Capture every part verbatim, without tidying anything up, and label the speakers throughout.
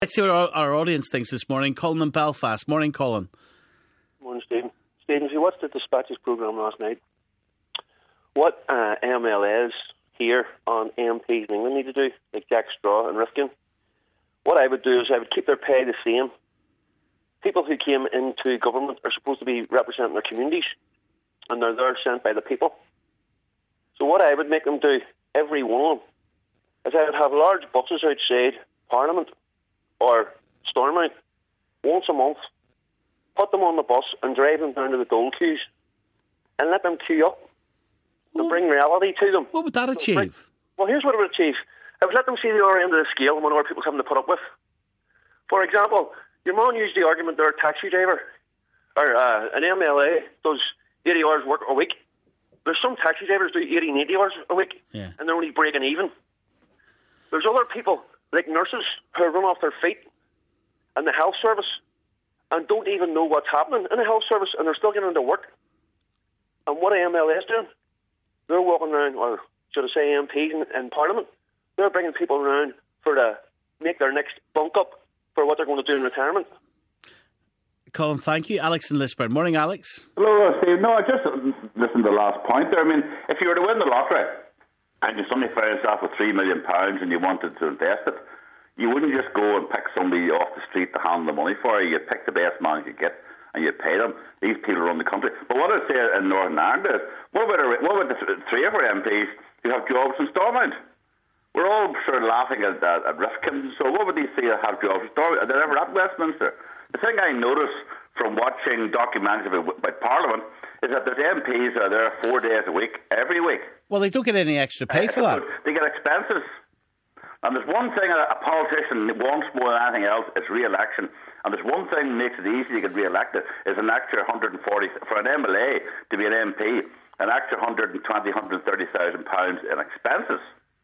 Speaker 1: Let's see what our, our audience thinks this morning. Colin in Belfast. Morning, Colin.
Speaker 2: Morning, Stephen. Stephen, if you watched the Dispatches programme last night, what uh, M L As here on M Ps in England need to do, like Jack Straw and Rifkin, what I would do is I would keep their pay the same. People who came into government are supposed to be representing their communities, and they're there sent by the people. So what I would make them do, every one of them, is I would have large buses outside Parliament or Stormont once a month, put them on the bus and drive them down to the dole queues and let them queue up and
Speaker 1: well,
Speaker 2: bring reality to them.
Speaker 1: What would that achieve?
Speaker 2: Bring, well, here's what it would achieve. I would let them see the other end of the scale and what other people's having to put up with. For example, your man used the argument they're a taxi driver, or uh, an M L A does eighty hours work a week. There's some taxi drivers do eighty, ninety hours a week,
Speaker 1: yeah.
Speaker 2: and they're only breaking even. There's other people, like nurses, who run off their feet in the health service and don't even know what's happening in the health service, and they're still getting into work. And what are M L As doing? They're walking around, or should I say M Ps in, in Parliament, they're bringing people around for to make their next bunk up for what they're going to do in retirement.
Speaker 1: Colin, thank you. Alex in Lisburn. Morning, Alex.
Speaker 3: Hello, Steve. No, I just listened to the last point there. I mean, if you were to win the lottery and you suddenly found yourself with three million pounds and you wanted to invest it, you wouldn't just go and pick somebody off the street to hand the money for you. You'd pick the best man you could get and you'd pay them. These people run the country. But what I'd say in Northern Ireland is, what about, our, what about the three of our M Ps who have jobs in Stormont? We're all sort of laughing at, at, at Rifkin. So what would these three have jobs in Stormont? Are they ever at Westminster? The thing I notice from watching documentaries about, about Parliament is that there's M Ps that are there four days a week, every week.
Speaker 1: Well, they don't get any extra pay
Speaker 3: uh,
Speaker 1: for that.
Speaker 3: They get expenses. And there's one thing a, a politician wants more than anything else, is re-election. And there's one thing that makes it easy to get re-elected, is an extra one hundred forty, for an M L A to be an M P, an extra one hundred twenty, one hundred thirty thousand pounds in expenses.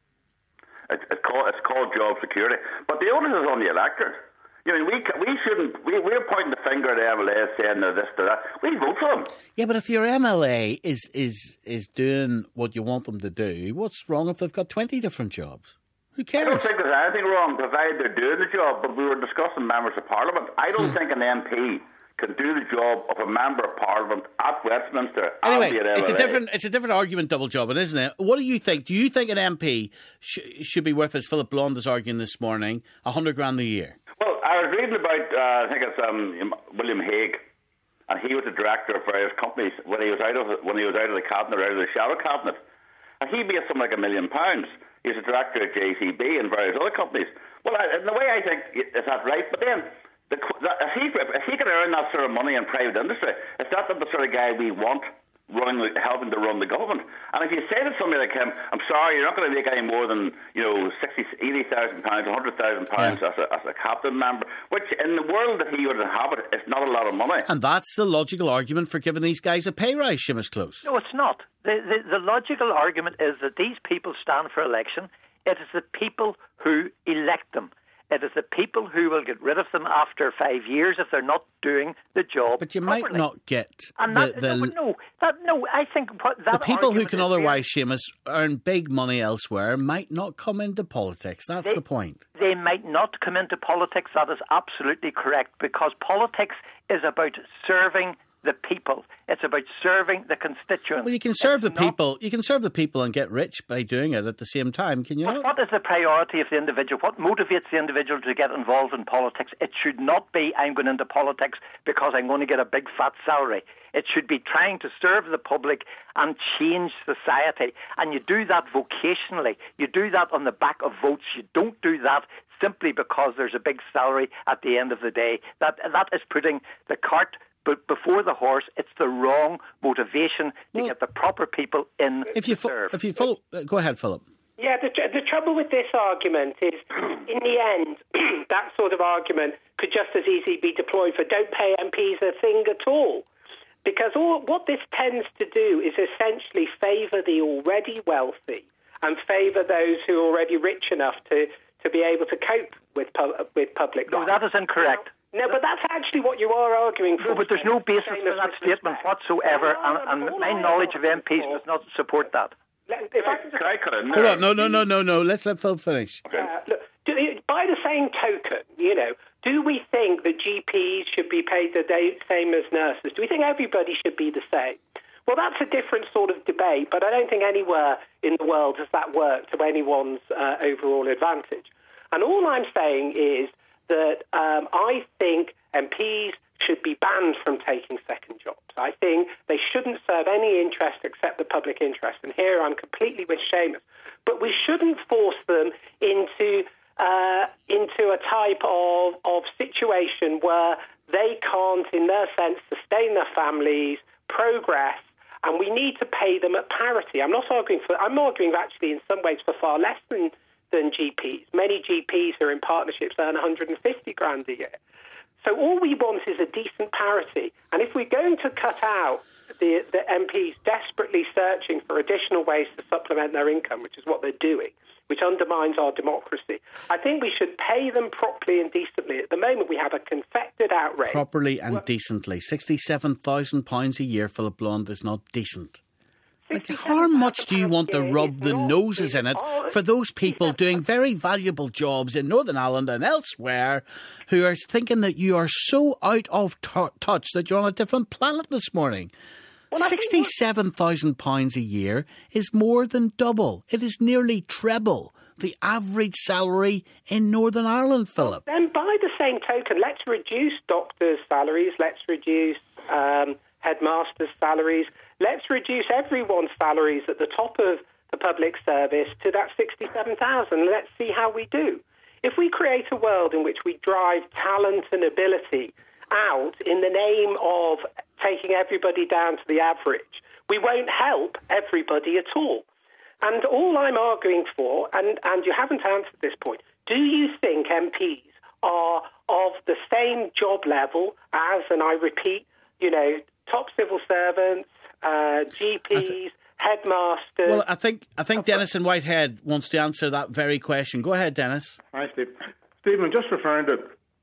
Speaker 3: It's, it's, called, it's called job security. But the onus is on the electorate. You know, we we shouldn't. We, we're pointing the finger at M L As saying they're this, they're that. We vote for them.
Speaker 1: Yeah, but if your M L A is is is doing what you want them to do, what's wrong if they've got twenty different jobs? Who cares?
Speaker 3: I don't think there's anything wrong, provided they're doing the job. But we were discussing members of Parliament. I don't hmm. think an M P can do the job of a member of Parliament at Westminster.
Speaker 1: Anyway, it's a different it's a different argument, double jobbing, isn't it? What do you think? Do you think an M P sh- should be worth, as Philip Blond is arguing this morning, a hundred grand a year?
Speaker 3: Well, I was reading about, uh, I think it's um, William Hague, and he was the director of various companies when he was out of when he was out of the cabinet, or out of the shadow cabinet, and he made something like a million pounds. He was a director at J C B and various other companies. Well, I, in the way I think is that right, but then the, the, if he if he can earn that sort of money in private industry, it's not the sort of guy we want running, helping to run the government. And if you say to somebody like him, I'm sorry, you're not going to make any more than, you know, sixty, eighty thousand pounds, one hundred thousand pounds yeah. as, a, as a captain member, which in the world that he would inhabit is not a lot of money.
Speaker 1: And that's the logical argument for giving these guys a pay rise, Seamus Close.
Speaker 4: No, it's not. The, the, the logical argument is that these people stand for election. It is the people who elect them. It is the people who will get rid of them after five years if they're not doing the job
Speaker 1: But you
Speaker 4: properly.
Speaker 1: might not get
Speaker 4: and
Speaker 1: the...
Speaker 4: that,
Speaker 1: the
Speaker 4: no, no, that, no, I think what, that
Speaker 1: the people who can otherwise,
Speaker 4: really,
Speaker 1: Seamus, earn big money elsewhere might not come into politics. That's
Speaker 4: they,
Speaker 1: the point.
Speaker 4: They might not come into politics. That is absolutely correct, because politics is about serving the people. It's about serving the constituents.
Speaker 1: Well, you can serve
Speaker 4: it's
Speaker 1: the people. You can serve the people and get rich by doing it at the same time, can you
Speaker 4: but
Speaker 1: not?
Speaker 4: What is the priority of the individual? What motivates the individual to get involved in politics? It should not be, I'm going into politics because I'm going to get a big fat salary. It should be trying to serve the public and change society. And you do that vocationally. You do that on the back of votes. You don't do that simply because there's a big salary at the end of the day. That That is putting the cart But before the horse. It's the wrong motivation to
Speaker 1: well,
Speaker 4: get the proper people in
Speaker 1: if you
Speaker 4: to
Speaker 1: fo-
Speaker 4: serve.
Speaker 1: If you follow, uh, go ahead, Philip.
Speaker 5: Yeah, the, the trouble with this argument is, in the end, that sort of argument could just as easily be deployed for don't pay M Ps a thing at all. Because all, what this tends to do is essentially favour the already wealthy and favour those who are already rich enough to, to be able to cope with, pu- with public
Speaker 4: No,
Speaker 5: life.
Speaker 4: that is incorrect.
Speaker 5: No, but that's actually what you are arguing for.
Speaker 4: No, but there's no basis for that statement whatsoever, and, and my knowledge of M Ps does not support that.
Speaker 5: If I can,
Speaker 3: can I cut in
Speaker 1: Hold on, no, no, no, no, no. Let's let Philip finish.
Speaker 5: Okay. Uh, look, do, by by the same token, you know, do we think that G Ps should be paid the same as nurses? Do we think everybody should be the same? Well, that's a different sort of debate, but I don't think anywhere in the world has that worked to anyone's uh, overall advantage. And all I'm saying is that um, I think M Ps should be banned from taking second jobs. I think they shouldn't serve any interest except the public interest. And here I'm completely with Seamus. But we shouldn't force them into uh, into a type of, of situation where they can't, in their sense, sustain their families, progress, and we need to pay them at parity. I'm not arguing for, I'm arguing actually in some ways for far less than, than G Ps. Many G Ps who are in partnerships earn one hundred fifty grand a year. So all we want is a decent parity. And if we're going to cut out the, the M Ps desperately searching for additional ways to supplement their income, which is what they're doing, which undermines our democracy, I think we should pay them properly and decently. At the moment, we have a confected outrage.
Speaker 1: Properly and well, decently. sixty-seven thousand pounds a year, Philip Blonde, is not decent. Like, how much do you want to rub the noses in it for those people doing very valuable jobs in Northern Ireland and elsewhere who are thinking that you are so out of t- touch that you're on a different planet this morning? Well, sixty-seven thousand pounds a year is more than double. It is nearly treble the average salary in Northern Ireland, Philip.
Speaker 5: Then by the same token, let's reduce doctors' salaries, let's reduce um, headmasters' salaries, let's reduce everyone's salaries at the top of the public service to that sixty-seven thousand. Let's see how we do. If we create a world in which we drive talent and ability out in the name of taking everybody down to the average, we won't help everybody at all. And all I'm arguing for, and, and you haven't answered this point, do you think M Ps are of the same job level as, and I repeat, you know, top civil servants, uh, G Ps, th- headmasters?
Speaker 1: Well, I think I think Dennis in Whitehead wants to answer that very question. Go ahead, Dennis.
Speaker 6: Hi, Steve. Stephen, just referring to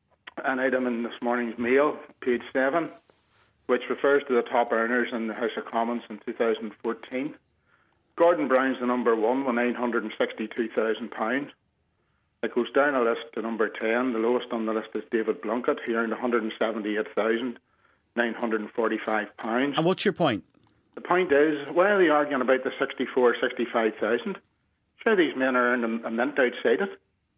Speaker 6: an item in this morning's Mail, page seven, which refers to the top earners in the House of Commons in two thousand fourteen. Gordon Brown's the number one with nine hundred sixty-two thousand pounds. It goes down a list to number ten. The lowest on the list is David Blunkett. He earned one hundred seventy-eight thousand nine hundred forty-five pounds.
Speaker 1: And what's your point?
Speaker 6: The point is, why are they arguing about the sixty-four, sixty-five thousand? Sure, these men are earning a mint outside it.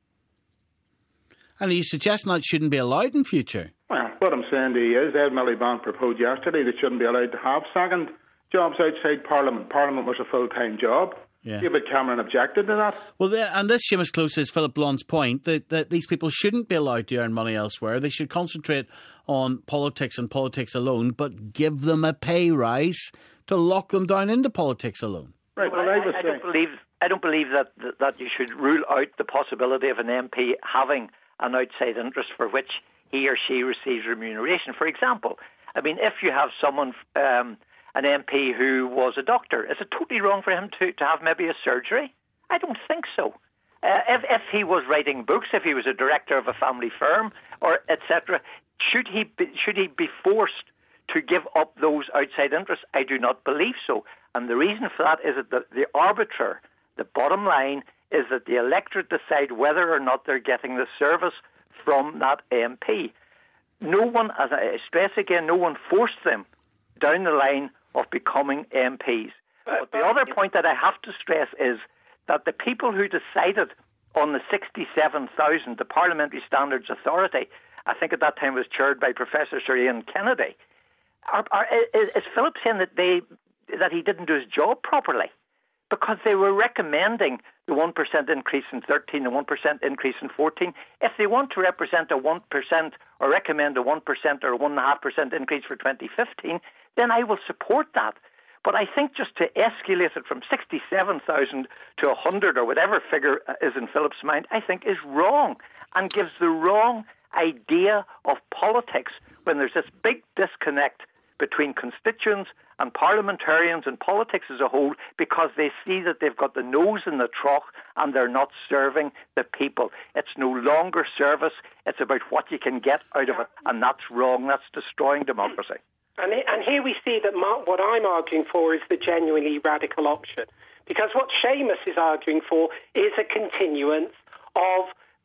Speaker 1: And are you suggesting that shouldn't be allowed in future?
Speaker 6: Well, what I'm saying to you is Ed Miliband proposed yesterday they shouldn't be allowed to have second jobs outside Parliament. Parliament was a full-time job. Yeah. David Cameron objected to that.
Speaker 1: Well, the, and this, Seamus Close, is Philip Blonde's point, that, that these people shouldn't be allowed to earn money elsewhere. They should concentrate on politics and politics alone, but give them a pay rise to lock them down into politics alone.
Speaker 6: Right.
Speaker 4: Well,
Speaker 6: well, I,
Speaker 4: I, I don't believe I don't believe that that you should rule out the possibility of an M P having an outside interest for which he or she receives remuneration. For example, I mean, if you have someone, um, an M P who was a doctor, is it totally wrong for him to, to have maybe a surgery? I don't think so. Uh, if, if he was writing books, if he was a director of a family firm, or et cetera, should he be, should he be forced to give up those outside interests? I do not believe so. And the reason for that is that the, the arbiter, the bottom line, is that the electorate decide whether or not they're getting the service from that M P. No one, as I stress again, no one forced them down the line of becoming M Ps. But the other point that I have to stress is that the people who decided on the sixty-seven thousand, the Parliamentary Standards Authority, I think at that time was chaired by Professor Sir Ian Kennedy, are, are, is, is Philip saying that they that he didn't do his job properly? Because they were recommending the one percent increase in thirteen and one percent increase in fourteen. If they want to represent a one percent or recommend a one percent or a one point five percent increase for twenty fifteen, then I will support that. But I think just to escalate it from sixty-seven thousand to one hundred or whatever figure is in Philip's mind, I think is wrong and gives the wrong idea of politics when there's this big disconnect between constituents and parliamentarians and politics as a whole, because they see that they've got the nose in the trough and they're not serving the people. It's no longer service, it's about what you can get out of it, and that's wrong. That's destroying democracy.
Speaker 5: And, and here we see that my, what I'm arguing for is the genuinely radical option, because what Seamus is arguing for is a continuance of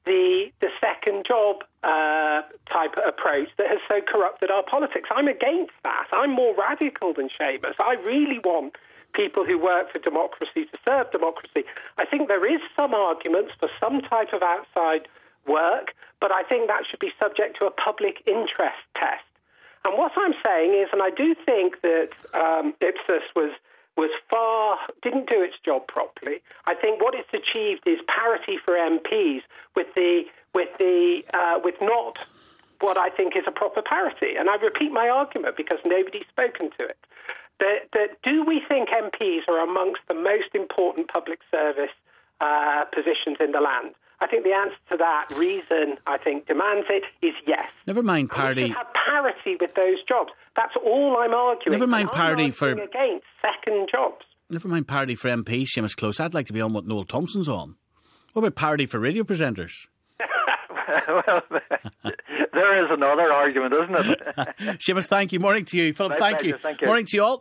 Speaker 5: the the second job uh, type of approach that has so corrupted our politics. I'm against that. I'm more radical than Seamus. I really want people who work for democracy to serve democracy. I think there is some arguments for some type of outside work, but I think that should be subject to a public interest test. And what I'm saying is, and I do think that um, Ipsos was was far, didn't do its job properly. I think what it's achieved is parity for M Ps with the, with the, uh, with not what I think is a proper parity. And I repeat my argument because nobody's spoken to it. That, that do we think M Ps are amongst the most important public service uh, positions in the land? I think the answer to that, reason I think demands it, is yes.
Speaker 1: Never mind parity.
Speaker 5: We should have parity with those jobs. That's all I'm arguing.
Speaker 1: Never mind parity for
Speaker 5: against second jobs.
Speaker 1: Never mind parity for M Ps, Seamus Close. I'd like to be on what Noel Thompson's on. What about parity for radio presenters?
Speaker 4: Well, there is another argument, isn't it?
Speaker 1: Seamus, thank you. Morning to you. Philip,
Speaker 4: My
Speaker 1: thank
Speaker 4: pleasure,
Speaker 1: you.
Speaker 4: thank you.
Speaker 1: Morning to you all.